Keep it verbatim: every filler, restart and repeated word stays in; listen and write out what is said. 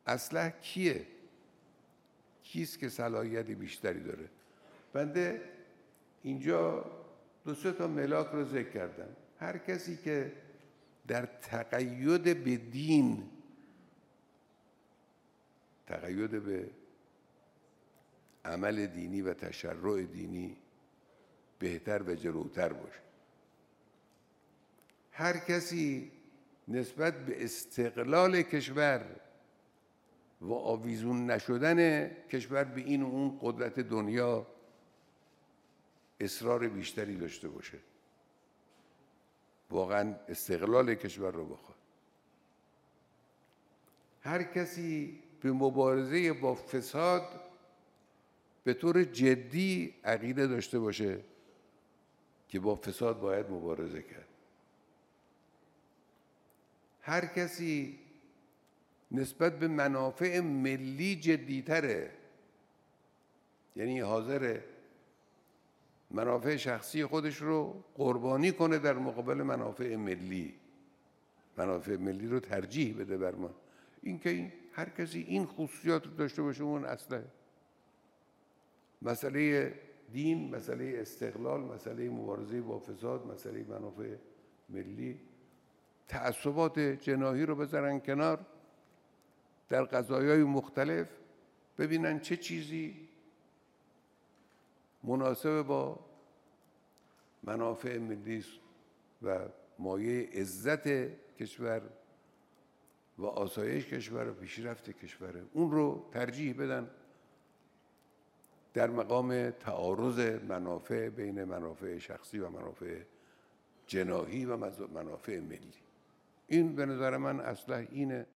اسلح کیه؟ کیست که صلاحیت بیشتری داره؟ بنده اینجا دو سه تا ملاک رو ذکر کردم. هر کسی که در تقید به دین، تقید به عمل دینی و تشرع دینی بهتر و جلوتر باشه. هر کسی نسبت به استقلال کشور و آویزون نشدن کشور به این و اون قدرت دنیا اصرار بیشتری داشته باشه، واقعا استقلال کشور رو بخواد. هر کسی به مبارزه با فساد به طور جدی عقیده داشته باشه که با فساد باید مبارزه کرد. هر کسی نسبت به منافع ملی جدیتره، یعنی حاضر منافع شخصی خودش رو قربانی کنه در مقابل منافع ملی، منافع ملی رو ترجیح بده بر ما. این که هر کسی این خصوصیات رو داشته باشه اون اصله. مسئله دین، مسئله استقلال، مسئله مبارزه با فساد، مسئله منافع ملی، تعصبات جناحی رو بذارن کنار، در قضایای مختلف ببینن چه چیزی مناسب با منافع ملی و مایه عزت کشور و آسایش کشور و پیشرفت کشوره، اون رو ترجیح بدن در مقام تعارض منافع بین منافع شخصی و منافع جناحی و منافع ملی. این به نظر من اصلا اینه.